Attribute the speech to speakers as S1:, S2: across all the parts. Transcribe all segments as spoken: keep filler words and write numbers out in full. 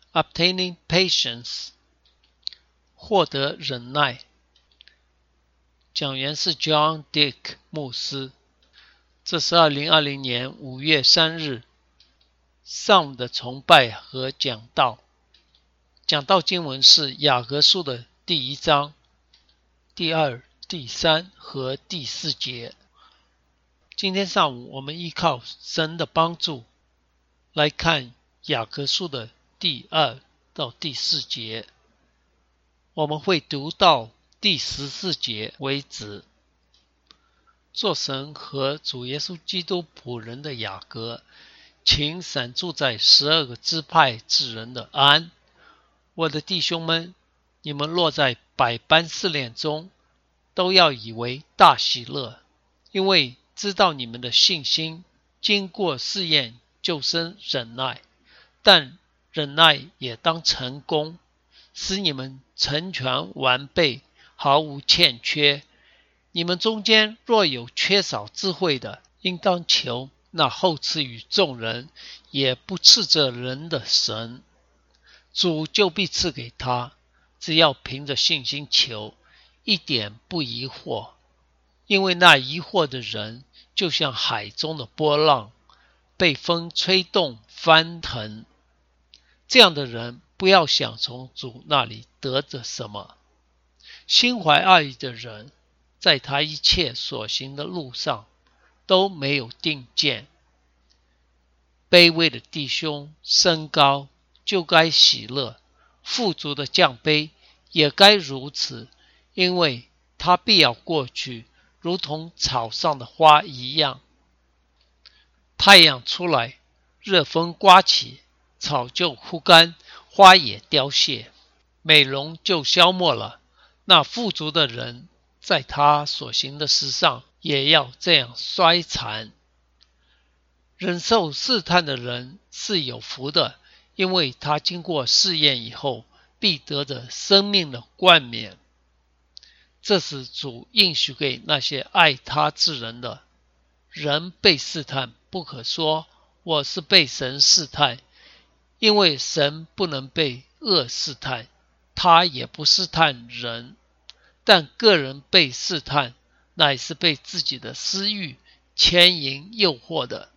S1: Obtaining patience， 获得忍耐。讲员是 John Dick 牧师。这是二零二零年五月三日上午的崇拜和讲道。讲道经文是雅各书的第一章第二、第三和第四节。今天上午我们依靠神的帮助来看雅各书的第二到第四节，我们会读到第十四节为止。做神和主耶稣基督仆人的雅各，请闪住在十二个支派之人的安。我的弟兄们，你们落在百般试炼中，都要以为大喜乐，因为知道你们的信心经过试验就生忍耐，但忍耐也当成功，使你们成全完备，毫无欠缺。你们中间若有缺少智慧的，应当求那厚赐与众人，也不斥责人的神，主就必赐给他。只要凭着信心求，一点不疑惑，因为那疑惑的人就像海中的波浪，被风吹动翻腾。这样的人不要想从主那里得着什么。心怀二意的人，在他一切所行的路上都没有定见。卑微的弟兄升高就该喜乐，富足的降卑也该如此，因为他必要过去，如同草上的花一样。太阳出来，热风刮起，草就枯干，花也凋谢，美容就消没了。那富足的人在他所行的事上也要这样衰残。忍受试探的人是有福的，因为他经过试验以后，必得着生命的冠冕。这是主应许给那些爱他之人的。人被试探，不可说我是被神试探，因为神不能被恶试探，他也不试探人。但个人被试探，乃是被自己的私欲牵引诱惑的。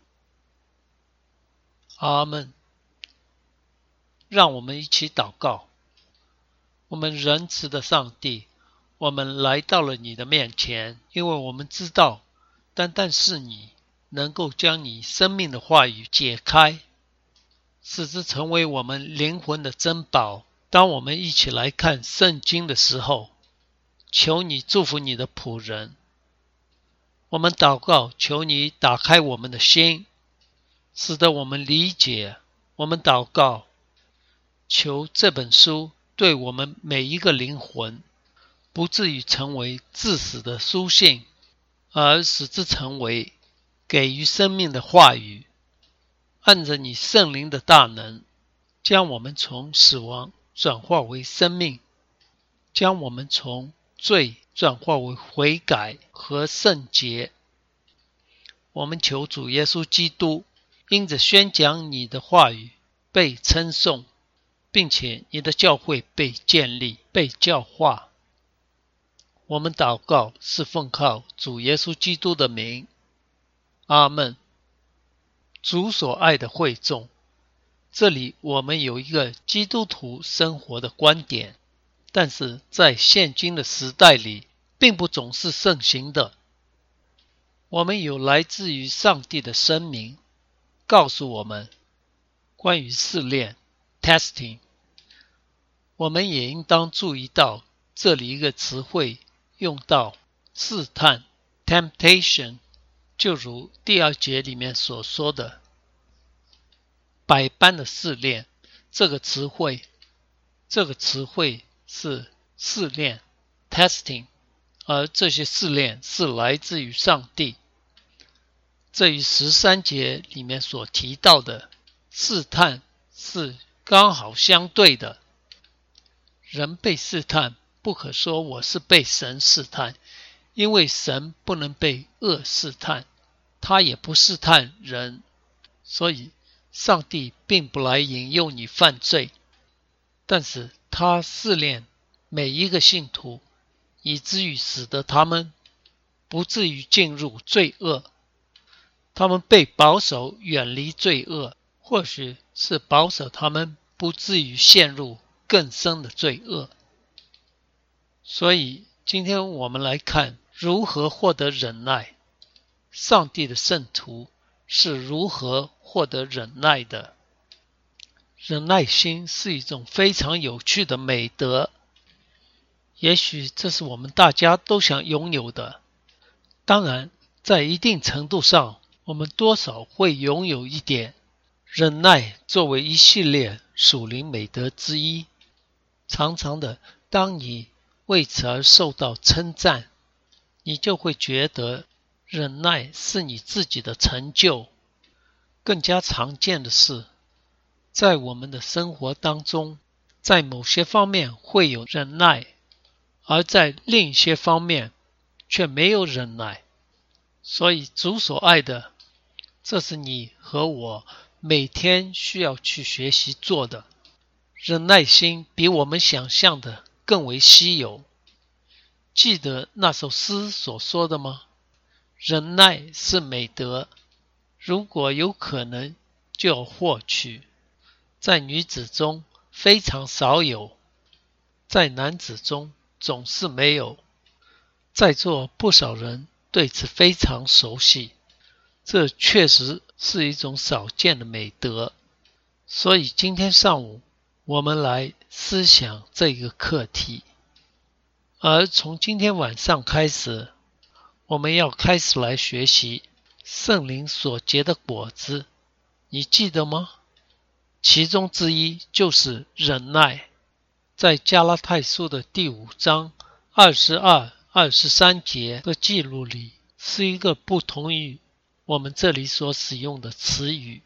S1: 阿们。让我们一起祷告。我们仁慈的上帝，我们来到了你的面前，因为我们知道单单是你能够将你生命的话语解开，使之成为我们灵魂的珍宝。当我们一起来看圣经的时候，求你祝福你的仆人。我们祷告，求你打开我们的心，使得我们理解。我们祷告，求这本书对我们每一个灵魂，不至于成为致死的书信，而使之成为给予生命的话语。按着你圣灵的大能，将我们从死亡转化为生命，将我们从罪转化为悔改和圣洁。我们求主耶稣基督因着宣讲你的话语被称颂，并且你的教会被建立被教化。我们祷告是奉靠主耶稣基督的名。阿们。主所爱的会众，这里我们有一个基督徒生活的观点，但是在现今的时代里并不总是盛行的。我们有来自于上帝的声明，告诉我们关于试炼 testing。 我们也应当注意到这里一个词汇用到试探 temptation， 就如第二节里面所说的百般的试炼。这个词汇这个词汇是试炼 testing， 而这些试炼是来自于上帝。这与十三节里面所提到的试探是刚好相对的。人被试探，不可说我是被神试探，因为神不能被恶试探，他也不试探人。所以上帝并不来引诱你犯罪， 但是他试炼每一个信徒，以至于使得他们不至于进入罪恶。他们被保守远离罪恶，或许是保守他们不至于陷入更深的罪恶。所以今天我们来看如何获得忍耐。上帝的圣徒是如何获得忍耐的？忍耐心是一种非常有趣的美德，也许这是我们大家都想拥有的。当然，在一定程度上，我们多少会拥有一点。忍耐作为一系列属灵美德之一，常常的，当你为此而受到称赞，你就会觉得忍耐是你自己的成就。更加常见的是，在我们的生活当中，在某些方面会有忍耐，而在另一些方面却没有忍耐。所以主所爱的，这是你和我每天需要去学习做的。忍耐心比我们想象的更为稀有。记得那首诗所说的吗？忍耐是美德，如果有可能就要获取。在女子中非常少有，在男子中总是没有。在座不少人对此非常熟悉，这确实是一种少见的美德。所以今天上午我们来思想这个课题，而从今天晚上开始，我们要开始来学习圣灵所结的果子，你记得吗？其中之一就是忍耐。在加拉太书的第五章二十二、二十三节的记录里，是一个不同于我们这里所使用的词语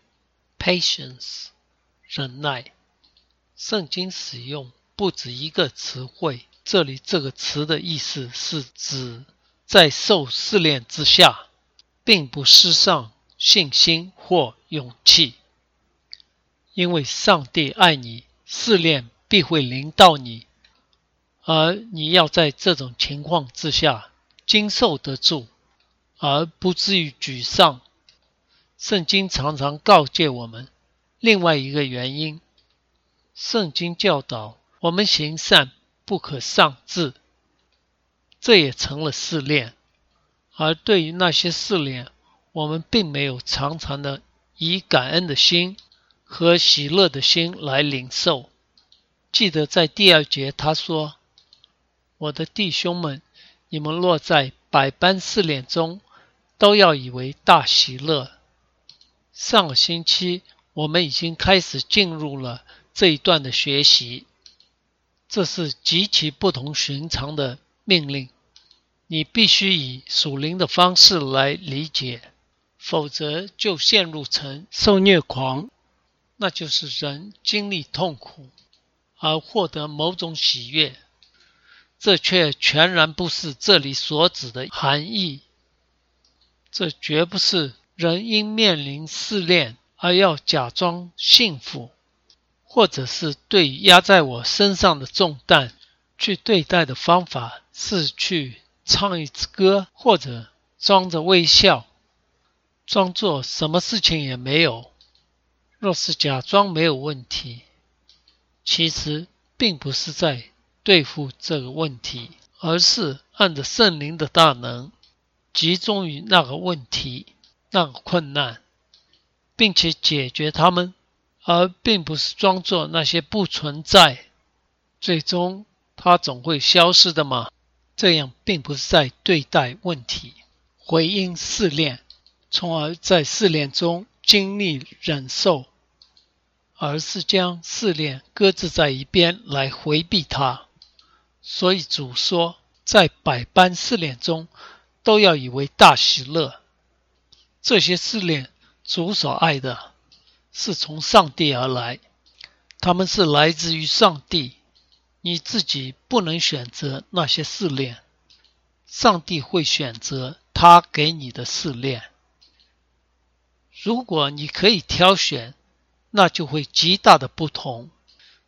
S1: patience 忍耐。圣经使用不止一个词汇，这里这个词的意思是指在受试炼之下，并不失丧信心或勇气。因为上帝爱你，试炼必会临到你，而你要在这种情况之下经受得住，而不至于沮丧。圣经常常告诫我们另外一个原因，圣经教导我们行善不可丧志，这也成了试炼。而对于那些试炼，我们并没有常常的以感恩的心和喜乐的心来领受。记得在第二节他说，我的弟兄们，你们落在百般试炼中，都要以为大喜乐。上个星期我们已经开始进入了这一段的学习，这是极其不同寻常的命令，你必须以属灵的方式来理解，否则就陷入成受虐狂，那就是人经历痛苦而获得某种喜悦，这却全然不是这里所指的含义。这绝不是人因面临试炼而要假装幸福，或者是对压在我身上的重担去对待的方法是去唱一支歌，或者装着微笑，装作什么事情也没有。若是假装没有问题，其实并不是在对付这个问题，而是按着圣灵的大能集中于那个问题、那个困难，并且解决它们，而并不是装作那些不存在。最终它总会消失的嘛？这样并不是在对待问题，回应试炼，从而在试炼中经历忍受，而是将试炼搁置在一边来回避它。所以主说，在百般试炼中都要以为大喜乐。这些试炼主所爱的是从上帝而来，他们是来自于上帝，你自己不能选择那些试炼，上帝会选择他给你的试炼。如果你可以挑选，那就会极大的不同。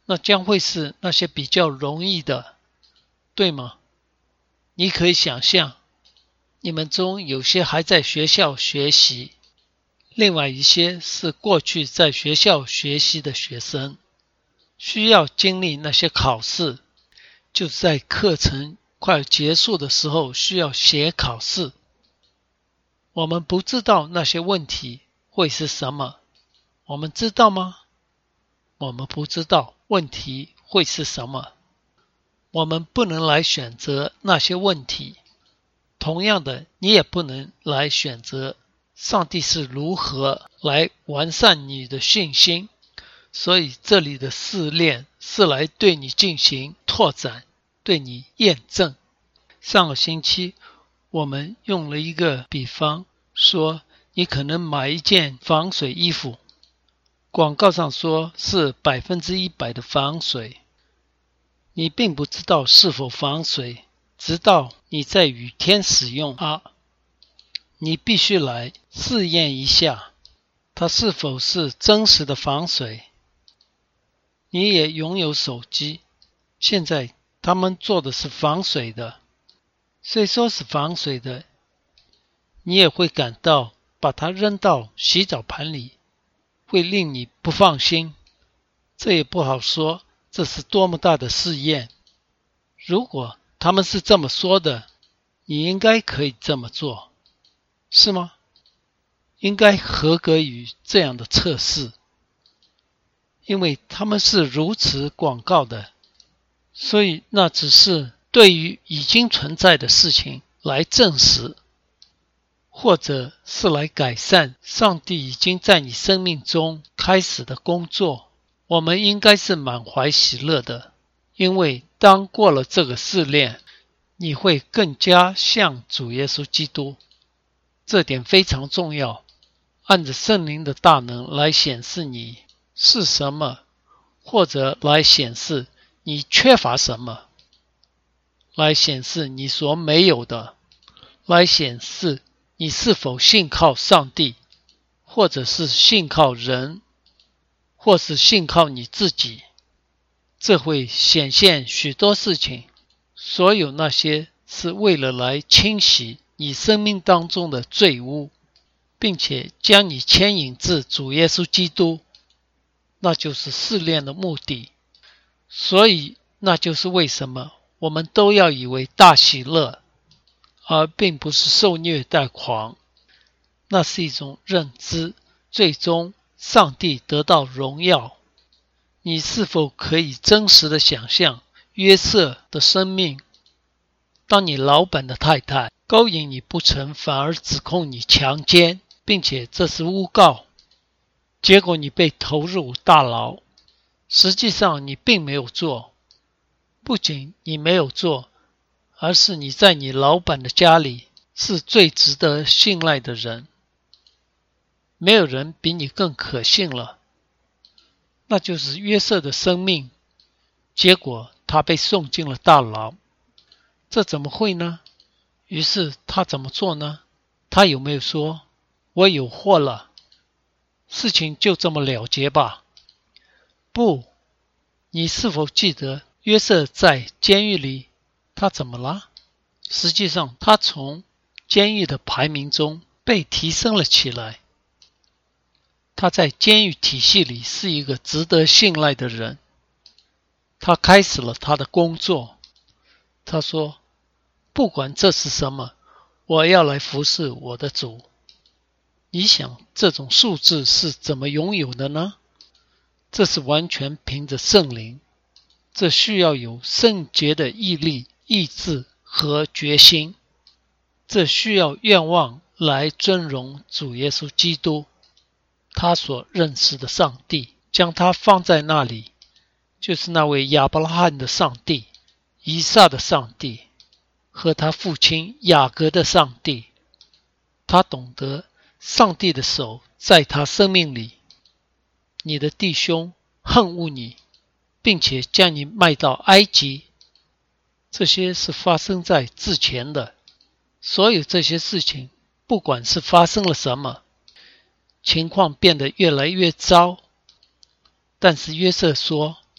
S1: 那将会是那些比较容易的，对吗？你可以想象，你们中有些还在学校学习，另外一些是过去在学校学习的学生，需要经历那些考试，就在课程快结束的时候需要写考试。我们不知道那些问题会是什么，我们知道吗？我们不知道问题会是什么，我们不能来选择那些问题。同样的，你也不能来选择上帝是如何来完善你的信心。所以这里的试炼是来对你进行拓展，对你验证。上个星期我们用了一个比方，说你可能买一件防水衣服，广告上说是百分之一百的防水，你并不知道是否防水，直到你在雨天使用它。你必须来试验一下它是否是真实的防水。你也拥有手机，现在他们做的是防水的，虽说是防水的，你也会感到把它扔到洗澡盆里会令你不放心。这也不好说这是多么大的试验。如果他们是这么说的，你应该可以这么做，是吗？应该合格于这样的测试，因为他们是如此广告的，所以那只是对于已经存在的事情来证实，或者是来改善上帝已经在你生命中开始的工作。我们应该是满怀喜乐的，因为当过了这个试炼，你会更加像主耶稣基督。这点非常重要，按着圣灵的大能来显示你是什么，或者来显示你缺乏什么，来显示你所没有的，来显示你是否信靠上帝，或者是信靠人，或是信靠你自己。这会显现许多事情，所有那些是为了来清洗你生命当中的罪污，并且将你牵引至主耶稣基督，那就是试炼的目的。所以那就是为什么我们都要以为大喜乐，而并不是受虐待狂。那是一种认知，最终上帝得到荣耀。你是否可以真实的想象约瑟的生命？当你老板的太太勾引你不成，反而指控你强奸，并且这是诬告，结果你被投入大牢。实际上你并没有做，不仅你没有做，而是你在你老板的家里是最值得信赖的人，没有人比你更可信了。那就是约瑟的生命，结果他被送进了大牢。这怎么会呢？于是他怎么做呢？他有没有说我有祸了，事情就这么了结吧？不，你是否记得约瑟在监狱里他怎么了？实际上他从监狱的排名中被提升了起来。他在监狱体系里是一个值得信赖的人。他开始了他的工作。他说，不管这是什么，我要来服侍我的主。你想这种素质是怎么拥有的呢？这是完全凭着圣灵，这需要有圣洁的毅力、意志和决心，这需要愿望来尊荣主耶稣基督。他所认识的上帝将他放在那里，就是那位亚伯拉罕的上帝、以撒的上帝和他父亲雅各的上帝。他懂得上帝的手在他生命里。你的弟兄恨恶你，并且将你卖到埃及，这些是发生在之前的。所有这些事情，不管是发生了什么，情况变得越来越糟。但是约瑟说，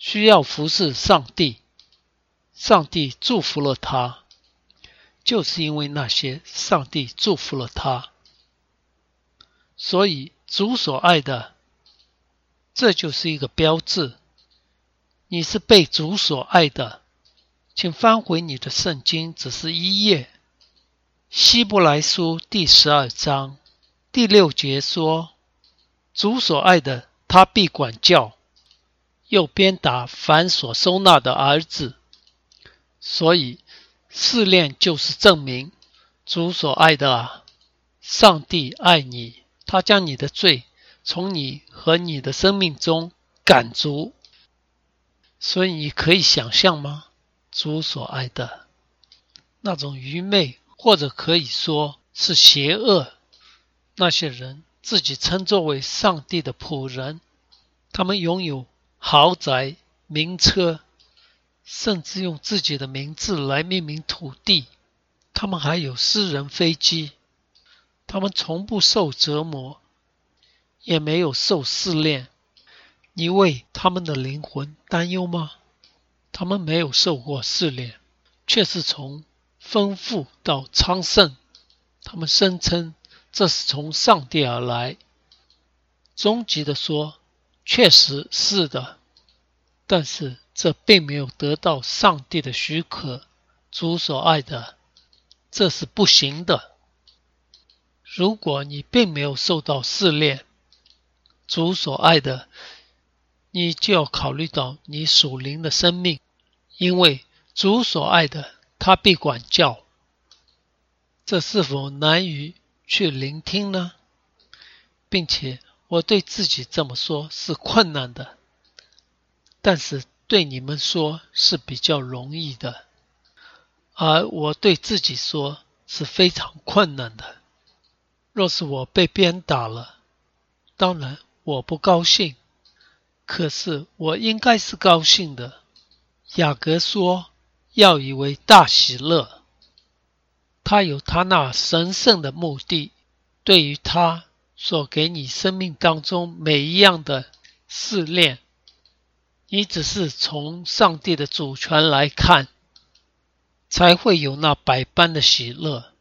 S1: 需要服侍上帝，上帝祝福了他，就是因为那些上帝祝福了他。所以主所爱的，这就是一个标志，你是被主所爱的。请翻回你的圣经，只是一页，希伯来书第十二章第六节说，主所爱的，他必管教，又鞭打凡所收纳的儿子。所以试炼就是证明主所爱的啊，上帝爱你，他将你的罪从你和你的生命中赶逐。所以你可以想象吗？主所爱的那种愚昧，或者可以说是邪恶，那些人自己称作为上帝的仆人，他们拥有豪宅、名车，甚至用自己的名字来命名土地，他们还有私人飞机，他们从不受折磨，也没有受试炼。你为他们的灵魂担忧吗？他们没有受过试炼，却是从丰富到昌盛。他们声称这是从上帝而来。终极的说，确实是的，但是这并没有得到上帝的许可。主所爱的，这是不行的。如果你并没有受到试炼，主所爱的，你就要考虑到你属灵的生命，因为主所爱的，他必管教。这是否难于去聆听呢？并且我对自己这么说是困难的，但是对你们说是比较容易的，而我对自己说是非常困难的。若是我被鞭打了，当然我不高兴，可是我应该是高兴的。雅各说，要以为大喜乐。他有他那神圣的目的，对于他所给你生命当中每一样的试炼，你只是从上帝的主权来看，才会有那百般的喜乐。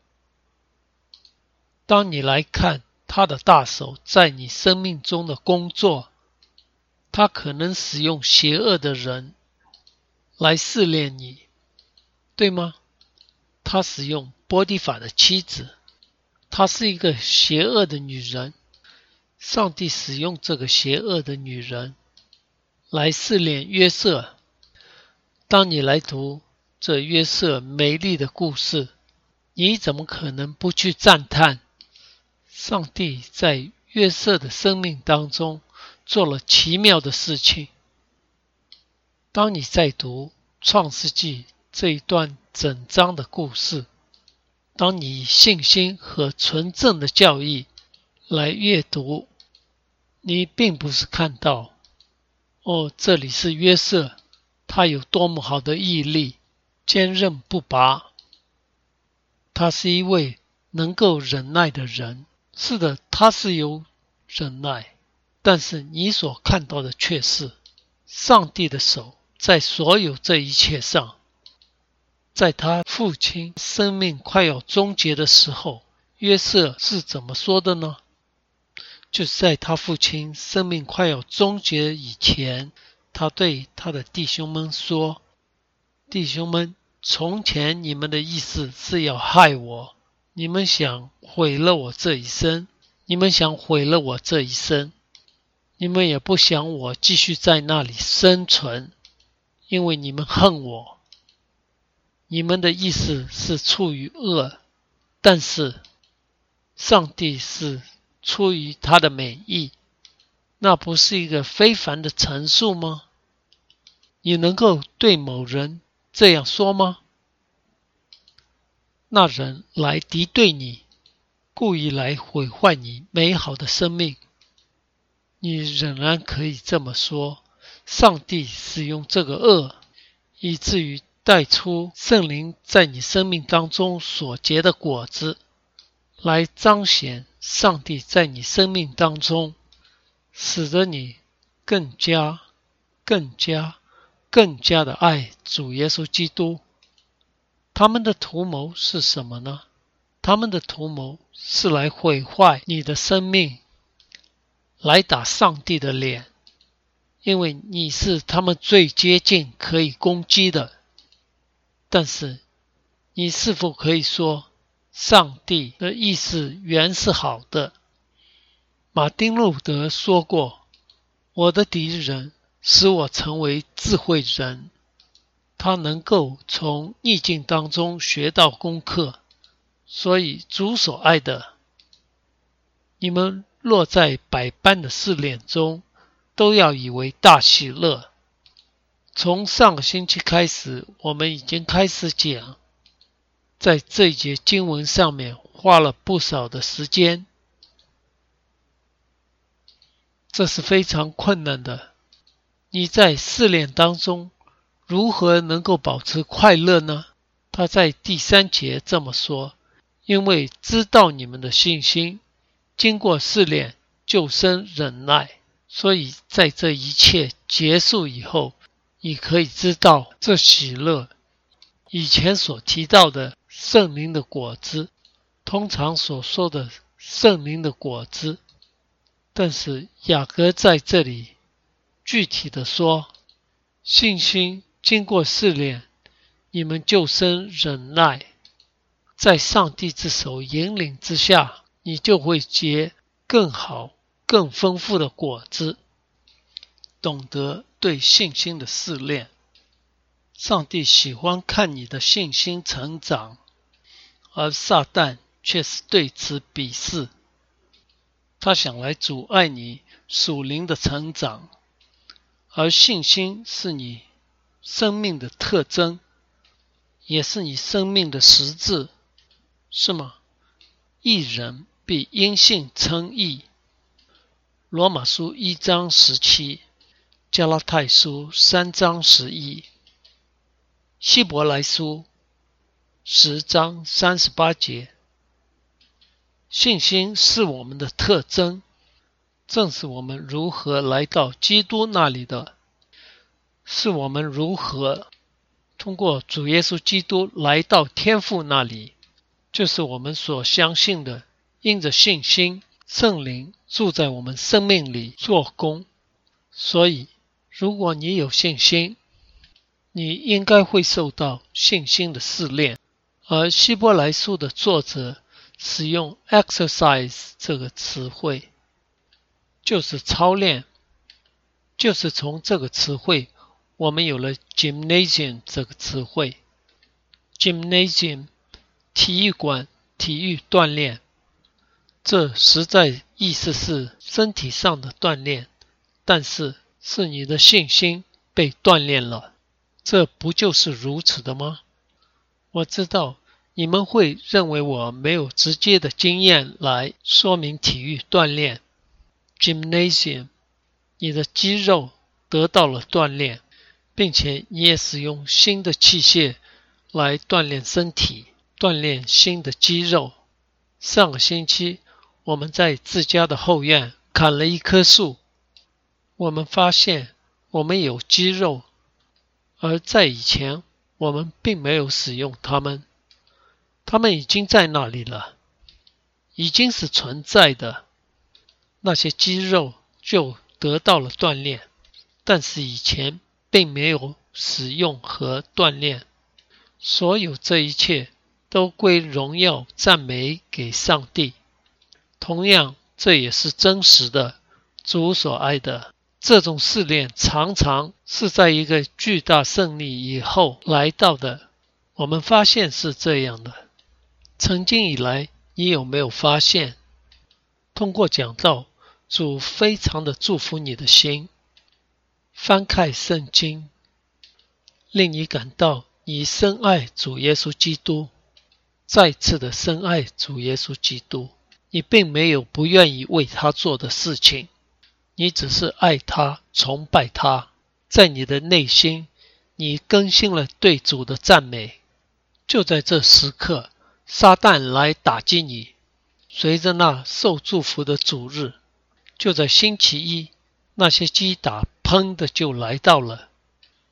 S1: 当你来看他的大手在你生命中的工作，他可能使用邪恶的人来试炼你，对吗？他使用波提法的妻子，她是一个邪恶的女人，上帝使用这个邪恶的女人来试炼约瑟。当你来读这约瑟美丽的故事，你怎么可能不去赞叹上帝在约瑟的生命当中做了奇妙的事情？当你在读创世纪这一段整章的故事，当你以信心和纯正的教义来阅读，你并不是看到，哦，这里是约瑟，他有多么好的毅力，坚韧不拔，他是一位能够忍耐的人。是的，他是有忍耐，但是你所看到的却是上帝的手在所有这一切上。在他父亲生命快要终结的时候，约瑟是怎么说的呢？就是在他父亲生命快要终结以前，他对他的弟兄们说，弟兄们，从前你们的意思是要害我，你们想毁了我这一生，你们想毁了我这一生，你们也不想我继续在那里生存，因为你们恨我。你们的意思是出于恶，但是上帝是出于他的美意，那不是一个非凡的陈述吗？你能够对某人这样说吗？那人来敌对你，故意来毁坏你美好的生命，你仍然可以这么说，上帝使用这个恶，以至于带出圣灵在你生命当中所结的果子，来彰显上帝在你生命当中，使得你更加、更加更加的爱主耶稣基督。他们的图谋是什么呢？他们的图谋是来毁坏你的生命，来打上帝的脸，因为你是他们最接近可以攻击的。但是你是否可以说，上帝的意思原是好的？马丁路德说过，我的敌人使我成为智慧人。他能够从逆境当中学到功课，所以主所爱的，你们落在百般的试炼中，都要以为大喜乐。从上个星期开始，我们已经开始讲，在这一节经文上面花了不少的时间，这是非常困难的。你在试炼当中如何能够保持快乐呢？他在第三节这么说，因为知道你们的信心经过试炼就生忍耐，所以在这一切结束以后，你可以知道这喜乐以前所提到的圣灵的果子，通常所说的圣灵的果子，但是雅各在这里具体的说，信心经过试炼，你们就生忍耐，在上帝之手引领之下，你就会结更好更丰富的果子。懂得对信心的试炼，上帝喜欢看你的信心成长，而撒旦却是对此鄙视。他想来阻碍你属灵的成长，而信心是你生命的特征，也是你生命的实质，是吗？义人必因信称义。罗马书一章十七，加拉太书三章十一，希伯来书十章三十八节。信心是我们的特征，正是我们如何来到基督那里的，是我们如何通过主耶稣基督来到天父那里，就是我们所相信的，因着信心，圣灵住在我们生命里做工。所以如果你有信心，你应该会受到信心的试炼。而希伯来书的作者使用 exercise 这个词汇，就是操练，就是从这个词汇我们有了 gymnasium 这个词汇。 gymnasium 体育馆，体育锻炼，这实在意思是身体上的锻炼，但是是你的信心被锻炼了，这不就是如此的吗？我知道你们会认为我没有直接的经验来说明体育锻炼。 Gymnasium， 你的肌肉得到了锻炼，并且你也使用新的器械来锻炼身体，锻炼新的肌肉。上个星期我们在自家的后院砍了一棵树，我们发现我们有肌肉，而在以前我们并没有使用它们，它们已经在那里了，已经是存在的，那些肌肉就得到了锻炼，但是以前并没有使用和锻炼。所有这一切都归荣耀赞美给上帝。同样，这也是真实的，主所爱的。这种试炼常常是在一个巨大胜利以后来到的，我们发现是这样的。曾经以来，你有没有发现，通过讲道，主非常的祝福你的心，翻开圣经，令你感到你深爱主耶稣基督，再次的深爱主耶稣基督。你并没有不愿意为他做的事情，你只是爱他，崇拜他。在你的内心，你更新了对主的赞美。就在这时刻，撒旦来打击你。随着那受祝福的主日，就在星期一，那些击打砰的就来到了。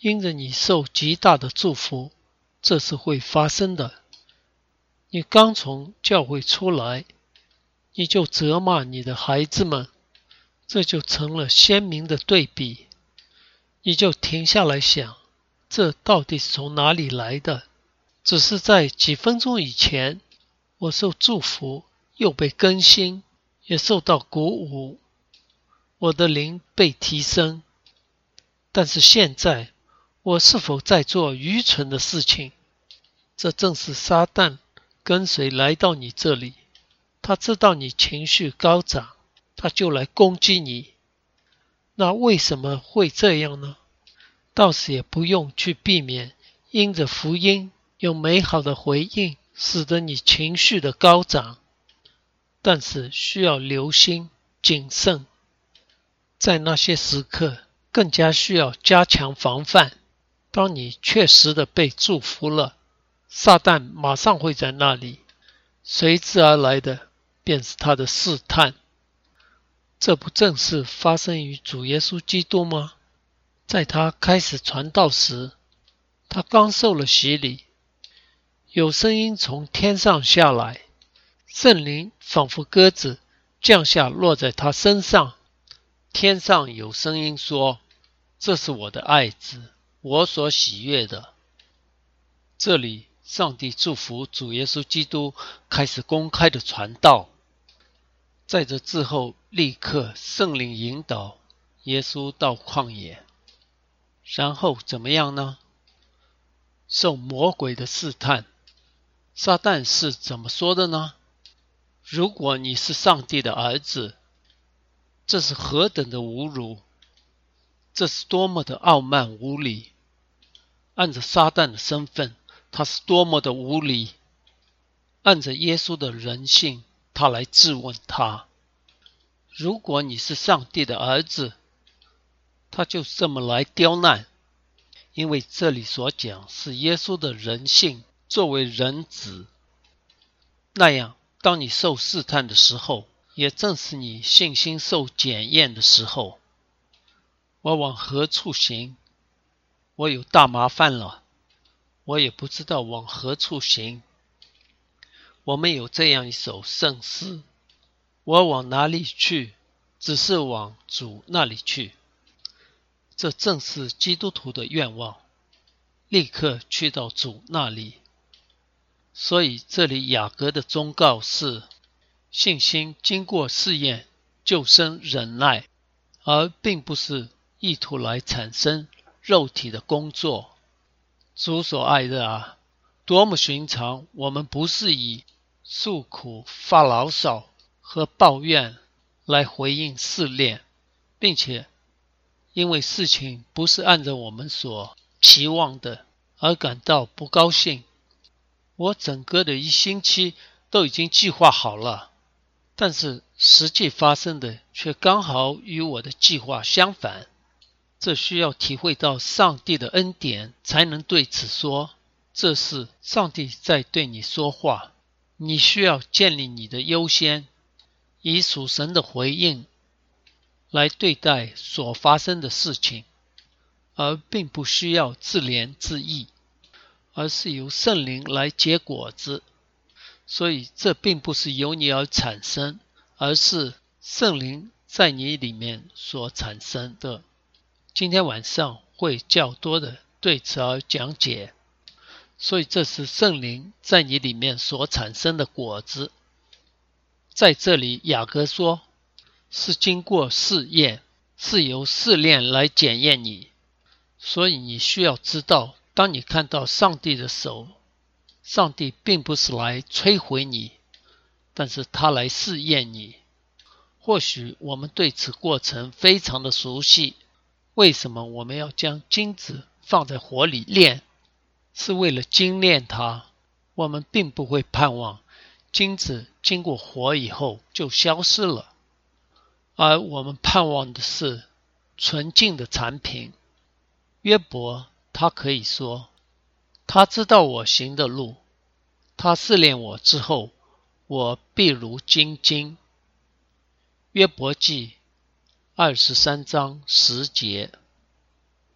S1: 因着你受极大的祝福，这是会发生的。你刚从教会出来，你就责骂你的孩子们，这就成了鲜明的对比。你就停下来想，这到底是从哪里来的？只是在几分钟以前，我受祝福，又被更新，也受到鼓舞，我的灵被提升。但是现在，我是否在做愚蠢的事情？这正是撒旦跟随来到你这里，他知道你情绪高涨，他就来攻击你。那为什么会这样呢？倒是也不用去避免因着福音有美好的回应，使得你情绪的高涨，但是需要留心谨慎，在那些时刻更加需要加强防范。当你确实的被祝福了，撒旦马上会在那里，随之而来的便是他的试探。这不正是发生于主耶稣基督吗？在他开始传道时，他刚受了洗礼，有声音从天上下来，圣灵仿佛鸽子降下落在他身上。天上有声音说，这是我的爱子，我所喜悦的。这里上帝祝福主耶稣基督开始公开的传道。在这之后，立刻圣灵引导耶稣到旷野，然后怎么样呢？受魔鬼的试探。撒旦是怎么说的呢？如果你是上帝的儿子，这是何等的侮辱，这是多么的傲慢无礼。按着撒旦的身份，他是多么的无礼。按着耶稣的人性，他来质问他。如果你是上帝的儿子，他就这么来刁难。因为这里所讲是耶稣的人性作为人子，那样当你受试探的时候，也正是你信心受检验的时候。我往何处行？我有大麻烦了，我也不知道往何处行。我们有这样一首圣诗，我往哪里去？只是往主那里去。这正是基督徒的愿望，立刻去到主那里。所以这里雅各的忠告是，信心经过试验，就生忍耐，而并不是意图来产生肉体的工作。主所爱的啊，多么寻常，我们不是以诉苦、发牢骚和抱怨来回应试炼，并且因为事情不是按照我们所期望的而感到不高兴。我整个的一星期都已经计划好了，但是实际发生的却刚好与我的计划相反。这需要体会到上帝的恩典，才能对此说，这是上帝在对你说话。你需要建立你的优先，以属神的回应来对待所发生的事情，而并不需要自怜自艾，而是由圣灵来结果子。所以这并不是由你而产生，而是圣灵在你里面所产生的。今天晚上会较多的对此而讲解，所以这是圣灵在你里面所产生的果子。在这里雅各说，是经过试验，是由试炼来检验你。所以你需要知道，当你看到上帝的手，上帝并不是来摧毁你，但是他来试验你。或许我们对此过程非常的熟悉。为什么我们要将金子放在火里炼？是为了精炼它。我们并不会盼望金子经过火以后就消失了，而我们盼望的是纯净的产品。约伯他可以说，他知道我行的路，他试炼我之后，我必如精金。约伯记二十三章十节。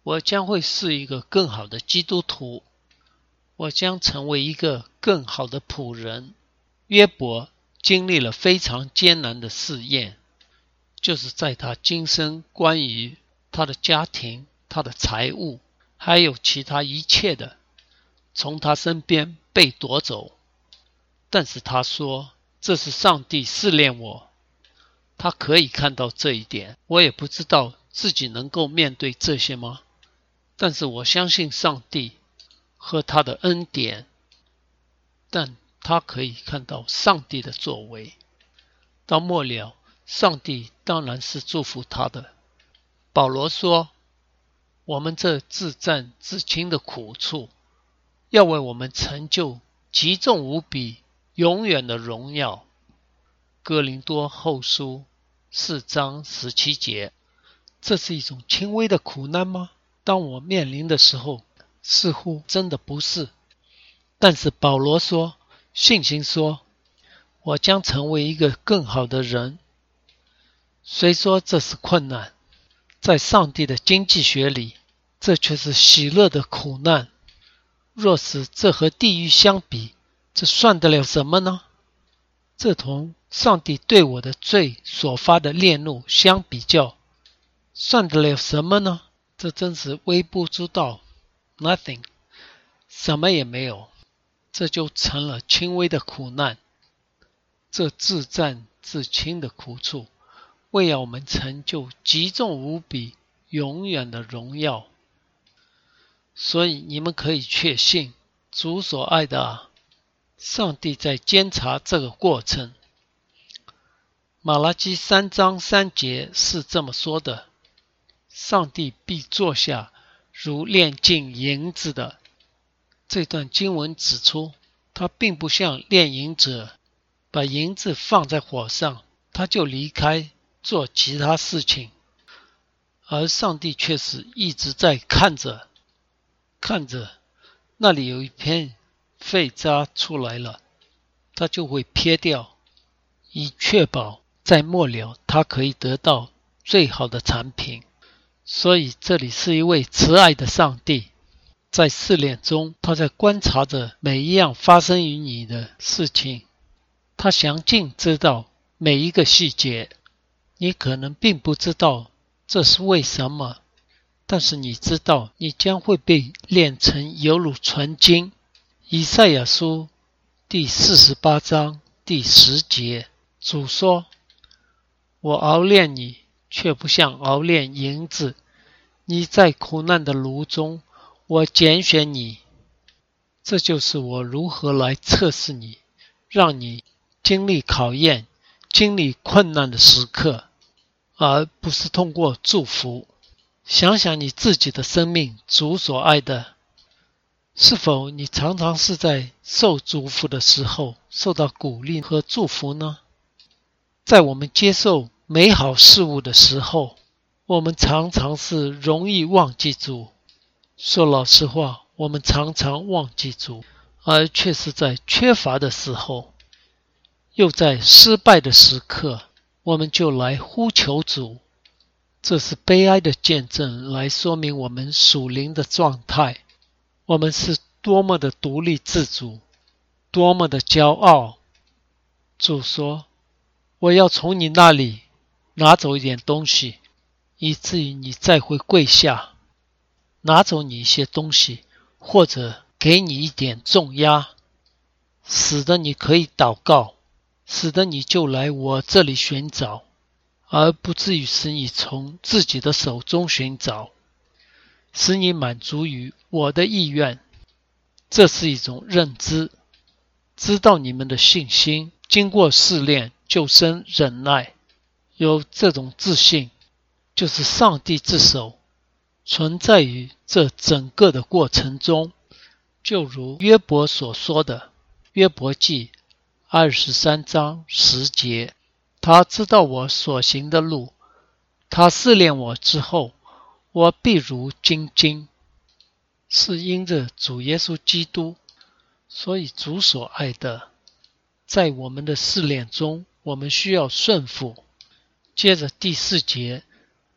S1: 我将会是一个更好的基督徒，我将成为一个更好的仆人。约伯经历了非常艰难的试验，就是在他今生关于他的家庭、他的财物，还有其他一切的，从他身边被夺走。但是他说，这是上帝试炼我，他可以看到这一点。我也不知道自己能够面对这些吗？但是我相信上帝和他的恩典，但他可以看到上帝的作为。到末了，上帝当然是祝福他的。保罗说，我们这自战自轻的苦处，要为我们成就极重无比永远的荣耀。哥林多后书四章十七节。这是一种轻微的苦难吗？当我面临的时候，似乎真的不是。但是保罗说，信心说，我将成为一个更好的人。虽说这是困难，在上帝的经济学里，这却是喜乐的苦难。若是这和地狱相比，这算得了什么呢？这同上帝对我的罪所发的烈怒相比较，算得了什么呢？这真是微不足道 ，nothing， 什么也没有。这就成了轻微的苦难。这自战自轻的苦处，为要我们成就极重无比永远的荣耀。所以你们可以确信，主所爱的啊，上帝在监察这个过程。马拉基三章三节是这么说的，上帝必坐下如炼尽银子的。这段经文指出，他并不像炼银者把银子放在火上，他就离开做其他事情，而上帝却是一直在看着看着，那里有一片废渣出来了，他就会撇掉，以确保在末了他可以得到最好的产品。所以这里是一位慈爱的上帝，在试炼中，他在观察着每一样发生于你的事情，他详尽知道每一个细节。你可能并不知道这是为什么，但是你知道你将会被炼成犹如纯金。以赛亚书第四十八章第十节，主说，我熬炼你，却不像熬炼银子，你在苦难的炉中，我拣选你。这就是我如何来测试你，让你经历考验，经历困难的时刻，而不是通过祝福。想想你自己的生命，主所爱的，是否你常常是在受祝福的时候受到鼓励和祝福呢？在我们接受美好事物的时候，我们常常是容易忘记主。说老实话，我们常常忘记主，而却是在缺乏的时候，又在失败的时刻，我们就来呼求主。这是悲哀的见证，来说明我们属灵的状态。我们是多么的独立自主，多么的骄傲。主说，我要从你那里拿走一点东西，以至于你再会跪下，拿走你一些东西，或者给你一点重压，使得你可以祷告，使得你就来我这里寻找，而不至于使你从自己的手中寻找，使你满足于我的意愿。这是一种认知，知道你们的信心经过试炼就生忍耐。有这种自信，就是上帝之手存在于这整个的过程中。就如约伯所说的，约伯记二十三章十节，他知道我所行的路，他试炼我之后，我必如精金。是因着主耶稣基督，所以主所爱的，在我们的试炼中，我们需要顺服。接着第四节，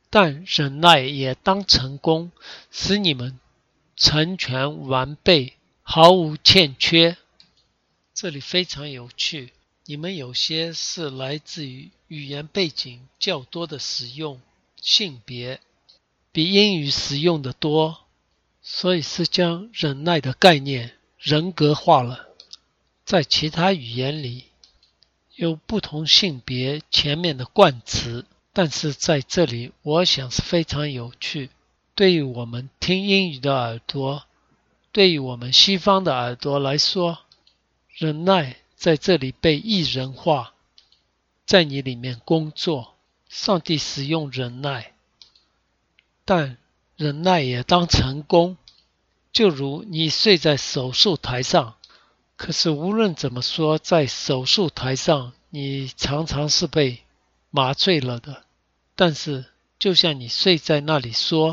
S1: 但忍耐也当成功，使你们成全完备，毫无欠缺。这里非常有趣，你们有些是来自于语言背景较多的使用性别，比英语使用的多，所以是将忍耐的概念人格化了。在其他语言里有不同性别前面的冠词，但是在这里我想是非常有趣。对于我们听英语的耳朵，对于我们西方的耳朵来说，忍耐在这里被艺人化，在你里面工作。上帝使用忍耐，但忍耐也当成功。就如你睡在手术台上，可是无论怎么说，在手术台上你常常是被麻醉了的，但是就像你睡在那里说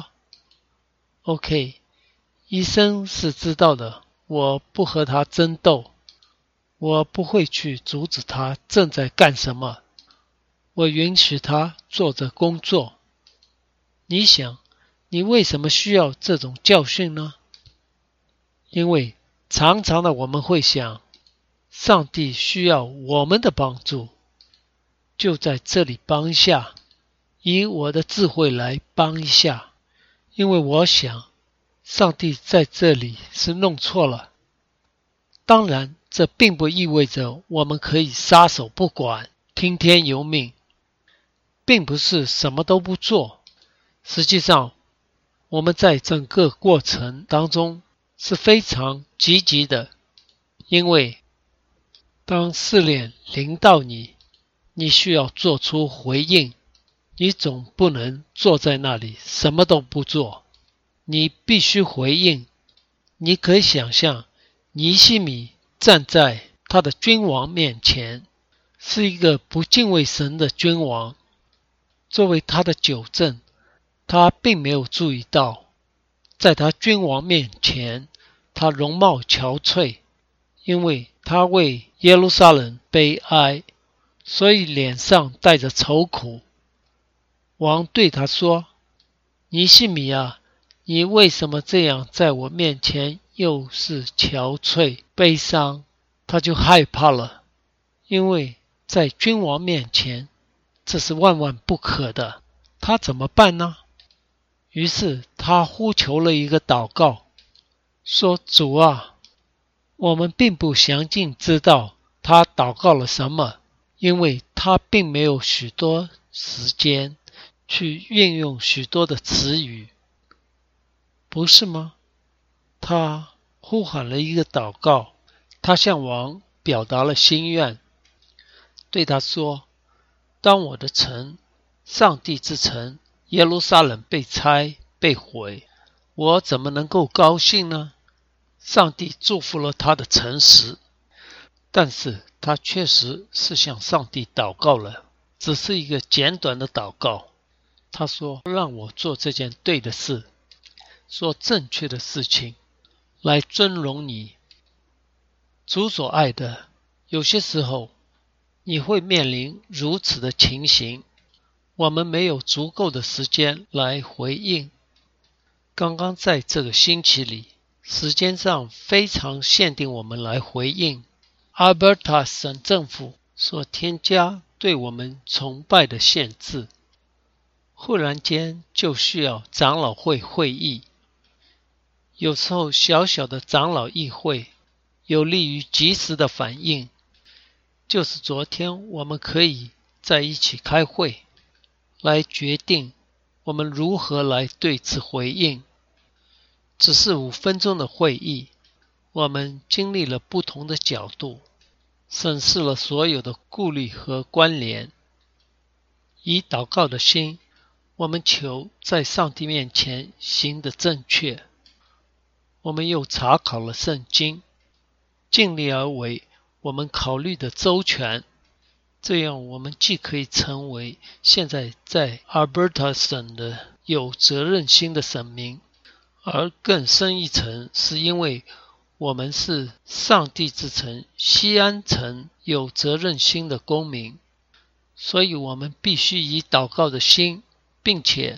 S1: OK， 医生是知道的，我不和他争斗，我不会去阻止他正在干什么，我允许他做着工作。你想，你为什么需要这种教训呢？因为常常的我们会想，上帝需要我们的帮助，就在这里帮一下，以我的智慧来帮一下，因为我想上帝在这里是弄错了。当然，这并不意味着我们可以撒手不管，听天由命，并不是什么都不做。实际上，我们在整个过程当中是非常积极的，因为当试炼临到你，你需要做出回应，你总不能坐在那里什么都不做，你必须回应。你可以想象尼希米站在他的君王面前，是一个不敬畏神的君王。作为他的纠正，他并没有注意到，在他君王面前，他容貌憔悴，因为他为耶路撒冷悲哀，所以脸上带着愁苦。王对他说：尼希米啊，你为什么这样在我面前又是憔悴悲伤？他就害怕了，因为在君王面前这是万万不可的，他怎么办呢？于是他呼求了一个祷告，说：主啊，我们并不详尽知道他祷告了什么，因为他并没有许多时间去运用许多的词语，不是吗？他呼喊了一个祷告，他向王表达了心愿，对他说：当我的城，上帝之城耶路撒冷被拆被毁，我怎么能够高兴呢？上帝祝福了他的诚实，但是他确实是向上帝祷告了，只是一个简短的祷告。他说：让我做这件对的事，做正确的事情，来尊荣你。主所爱的，有些时候你会面临如此的情形，我们没有足够的时间来回应。刚刚在这个星期里，时间上非常限定我们来回应阿尔伯塔省政府所添加对我们崇拜的限制，忽然间就需要长老会会议。有时候小小的长老议会有利于及时的反应，就是昨天我们可以在一起开会，来决定我们如何来对此回应。只是五分钟的会议，我们经历了不同的角度，审视了所有的顾虑和关联。以祷告的心，我们求在上帝面前行得正确。我们又查考了圣经，尽力而为我们考虑的周全，这样我们既可以成为现在在阿尔伯塔省的有责任心的省民，而更深一层是因为我们是上帝之城西安城有责任心的公民，所以我们必须以祷告的心，并且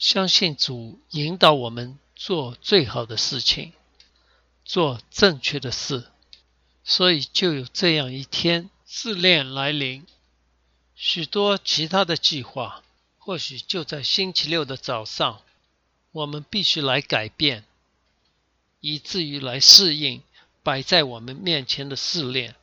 S1: 相信主引导我们做最好的事情，做正确的事，所以就有这样一天试炼来临。许多其他的计划或许就在星期六的早上，我们必须来改变，以至于来适应摆在我们面前的试炼。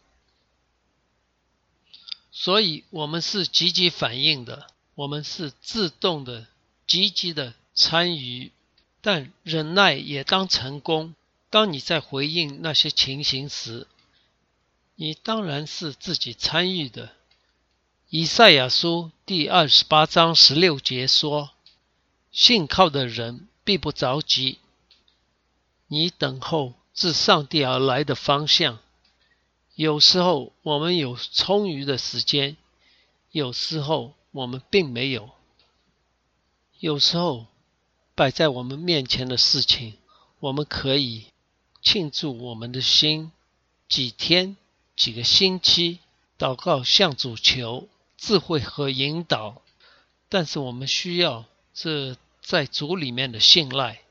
S1: 所以我们是积极反应的，我们是自动的积极的参与，但忍耐也当成功。当你在回应那些情形时，你当然是自己参与的。以赛亚书第二十八章十六节说，信靠的人必不着急，你等候自上帝而来的方向。有时候我们有充裕的时间，有时候我们并没有。有时候摆在我们面前的事情，我们可以庆祝我们的心，几天几个星期祷告向主求智慧和引导，但是我们需要这在主里面的信赖。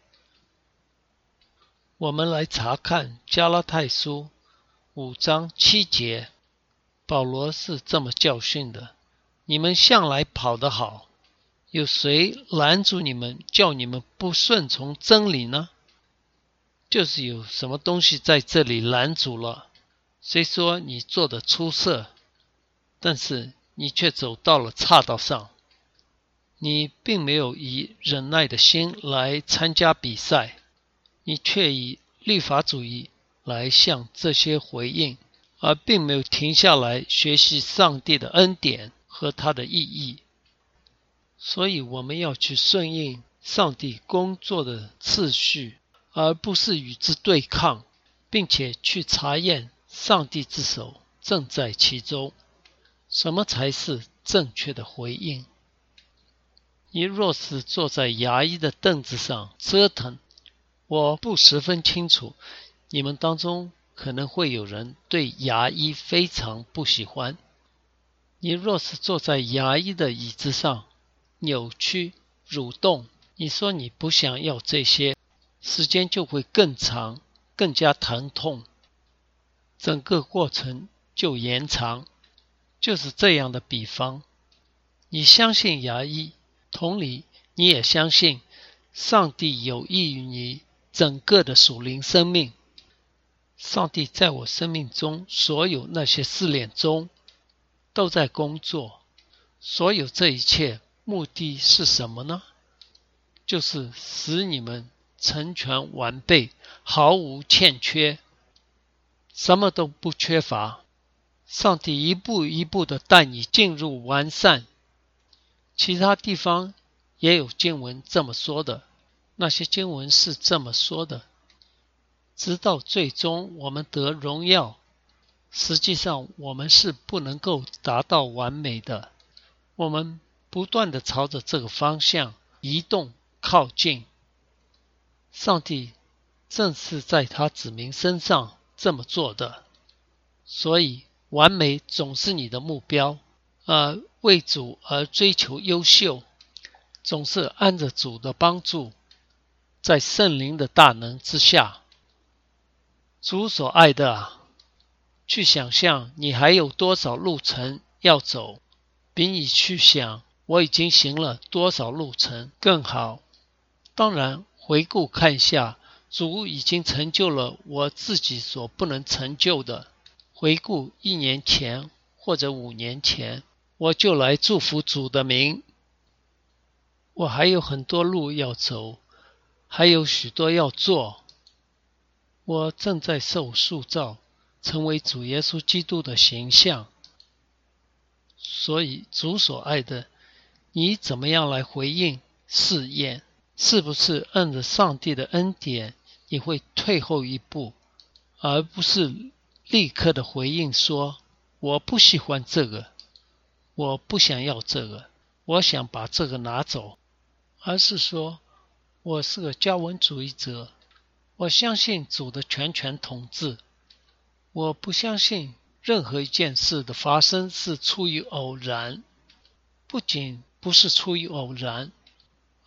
S1: 我们来查看加拉太书五章七节，保罗是这么教训的：你们向来跑得好，有谁拦住你们，叫你们不顺从真理呢？就是有什么东西在这里拦阻了。虽说你做得出色，但是你却走到了岔道上。你并没有以忍耐的心来参加比赛，你却以律法主义来向这些回应，而并没有停下来学习上帝的恩典和他的意义。所以我们要去顺应上帝工作的次序，而不是与之对抗，并且去查验上帝之手正在其中。什么才是正确的回应？你若是坐在衙役的凳子上折腾，我不十分清楚，你们当中可能会有人对衙役非常不喜欢。你若是坐在衙役的椅子上扭曲蠕动，你说你不想要这些，时间就会更长，更加疼痛，整个过程就延长。就是这样的比方，你相信衙役，同理你也相信上帝有益于你整个的属灵生命。上帝在我生命中所有那些试炼中都在工作，所有这一切目的是什么呢？就是使你们成全完备，毫无欠缺，什么都不缺乏。上帝一步一步地带你进入完善。其他地方也有经文这么说的，那些经文是这么说的，直到最终我们得荣耀。实际上我们是不能够达到完美的，我们不断地朝着这个方向移动靠近。上帝正是在他子民身上这么做的，所以完美总是你的目标，而为主而追求优秀，总是按着主的帮助，在圣灵的大能之下。主所爱的啊，去想象你还有多少路程要走，比你去想我已经行了多少路程更好。当然回顾看一下，主已经成就了我自己所不能成就的。回顾一年前或者五年前，我就来祝福主的名。我还有很多路要走，还有许多要做。我正在受塑造，成为主耶稣基督的形象。所以主所爱的，你怎么样来回应试验？是不是按着上帝的恩典，你会退后一步，而不是立刻的回应说，我不喜欢这个，我不想要这个，我想把这个拿走。而是说，我是个加文主义者，我相信主的全权统治，我不相信任何一件事的发生是出于偶然，不仅不是出于偶然，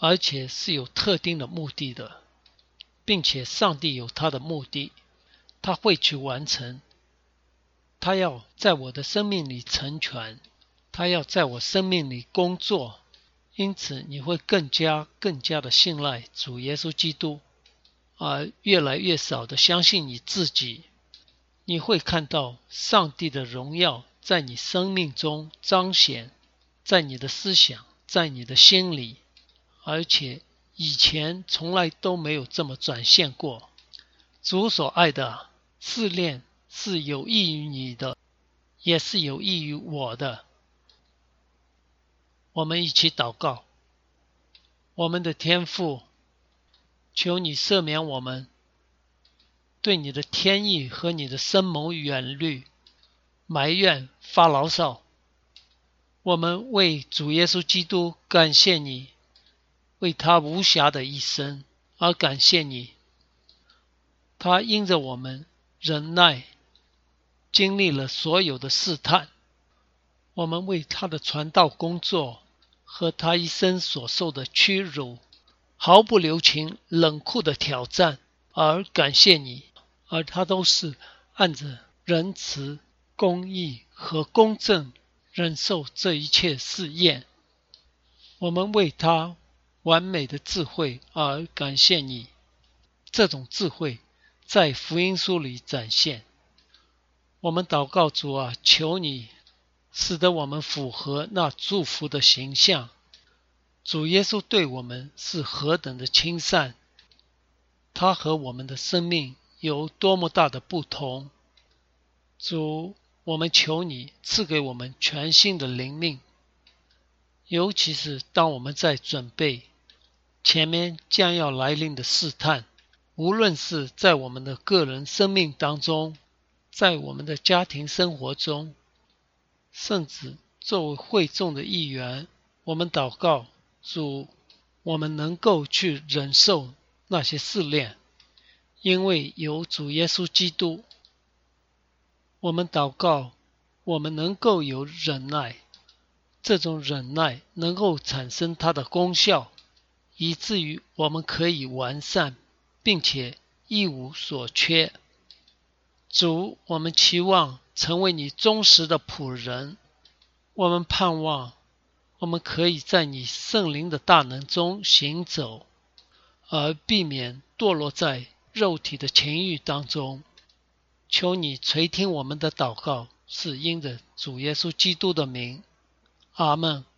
S1: 而且是有特定的目的的，并且上帝有他的目的，他会去完成，他要在我的生命里成全，他要在我生命里工作。因此你会更加更加的信赖主耶稣基督，而越来越少的相信你自己。你会看到上帝的荣耀在你生命中彰显，在你的思想，在你的心里，而且以前从来都没有这么展现过。主所爱的试炼是有益于你的，也是有益于我的。我们一起祷告。我们的天父，求你赦免我们对你的天意和你的深谋远虑埋怨发牢骚。我们为主耶稣基督感谢你，为他无瑕的一生而感谢你。他因着我们忍耐经历了所有的试探，我们为他的传道工作和他一生所受的屈辱，毫不留情冷酷的挑战而感谢你，而他都是按着仁慈、公义和公正忍受这一切试验。我们为他完美的智慧而感谢你，这种智慧在福音书里展现。我们祷告主啊，求你使得我们符合那祝福的形象。主耶稣对我们是何等的亲善，他和我们的生命有多么大的不同。主，我们求你赐给我们全新的灵命，尤其是当我们在准备前面将要来临的试探，无论是在我们的个人生命当中，在我们的家庭生活中，甚至作为会众的一员，我们祷告主，我们能够去忍受那些试炼，因为有主耶稣基督。我们祷告我们能够有忍耐，这种忍耐能够产生它的功效，以至于我们可以完善，并且一无所缺。主，我们期望成为你忠实的仆人，我们盼望我们可以在你圣灵的大能中行走，而避免堕落在肉体的情欲当中。求你垂听我们的祷告，是因着主耶稣基督的名。阿们。